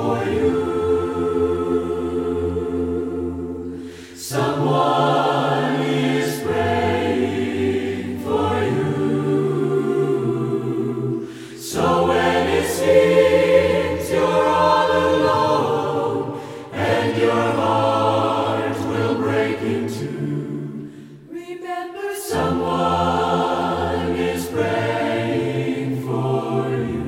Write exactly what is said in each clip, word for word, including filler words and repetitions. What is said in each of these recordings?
for you. Someone is praying for you. So when it seems you're all alone and your heart will break in two, remember someone is praying for you.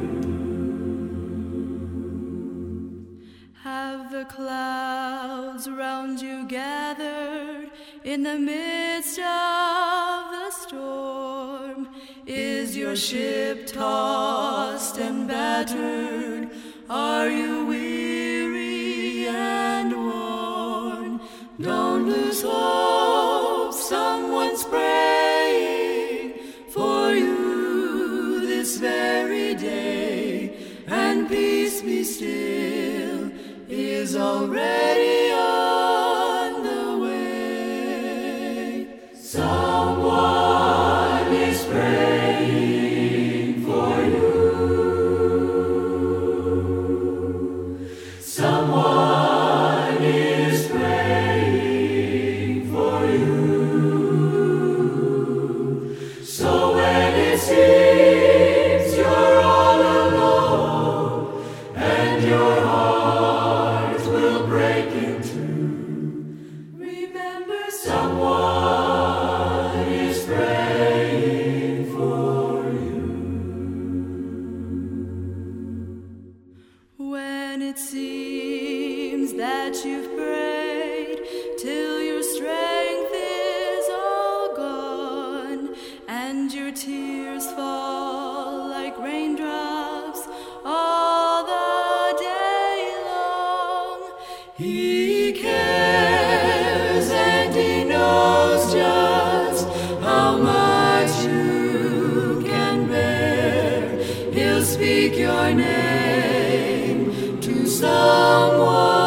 Have the clouds around you gathered in the midst of the storm? Is your ship tossed and battered? Are you weary and worn? Don't lose hope, someone's praying for you this very day, and peace be still is already on the way. Someone is praying for you. Someone is praying for you. So when it seems you're all alone and your heart will break in two, remember someone is praying for you. When it seems that you've prayed till your strength is all gone, and your tears fall like raindrops all the day long, He cares and He knows just how much you can bear. He'll speak your name to someone